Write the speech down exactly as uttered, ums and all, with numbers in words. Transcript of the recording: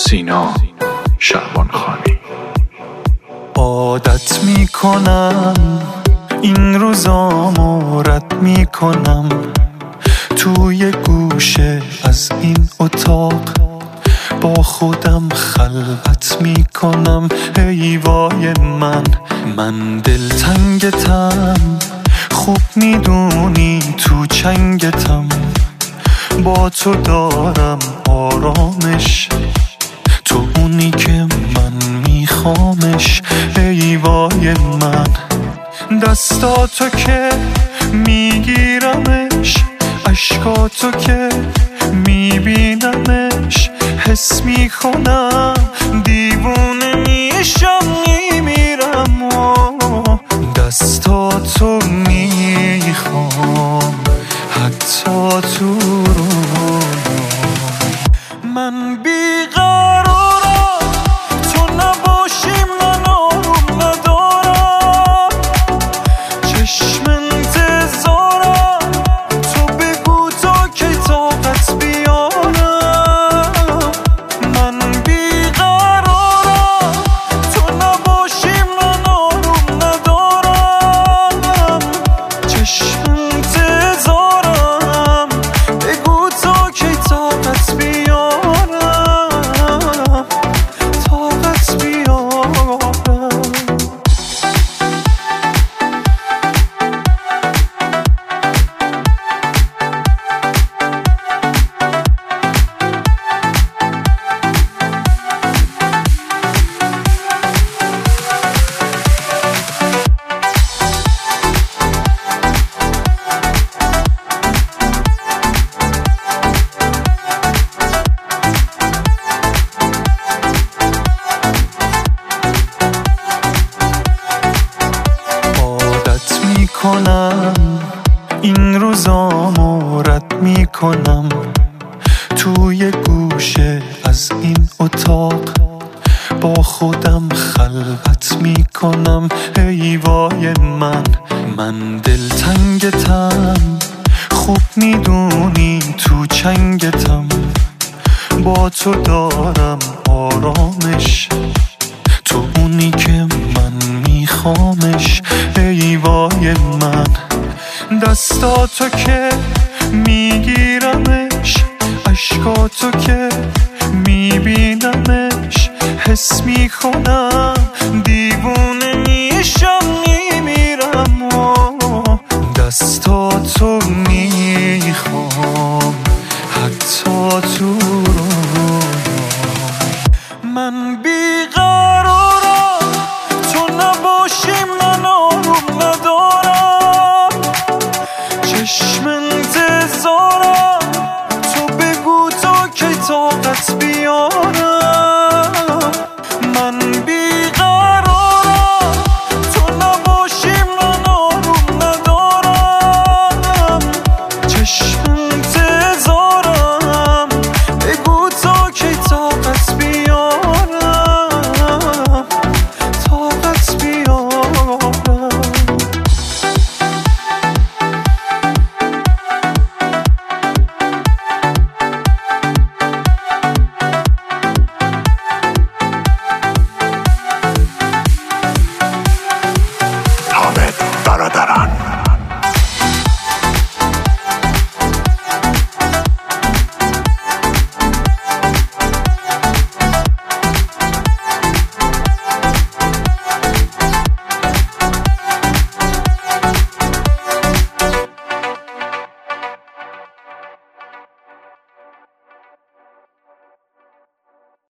سینا شعبانخانی. عادت میکنم این روزامو رد میکنم، توی گوشه از این اتاق با خودم خلوت میکنم. ای وای من من دلتنگتم، خوب میدونی تو چنگتم، با تو دارم آرامش، تو اونی که من میخوامش. ای وای من دستاتو که میگیرمش، عشقاتو که میبینمش، حس میکنم دیوونه میشم میمیرم و دستاتو میخوام حتی تو رو. من بیقرارم تو نباشی، من آروم ندارم، چشم انتظارم تو بگو تا که طاقت بیارم. من بیقرارم تو نباشی، من آروم ندارم، چشم انتظارم بگو تا که طاقت بیارم، طاقت بیارم. عادت میکنم این روزامو رد میکنم، توی گوشه از این اتاق با خودم خلوت میکنم. ای وای من من دلتنگتم، خوب میدونی تو چنگتم، با تو دارم آرامش، تو اونی که من میخوامش. ای وای من دستاتو که میگیرمش، عشقاتو که میبینمش، حس میکنم دیوونه میشم میمیرم و دستاتو میخوام حتی تو رو. من بیقرارم تو نباشی، من آروم ندارم، چشم انتظارم تو بگو تا که طاقت بیارم.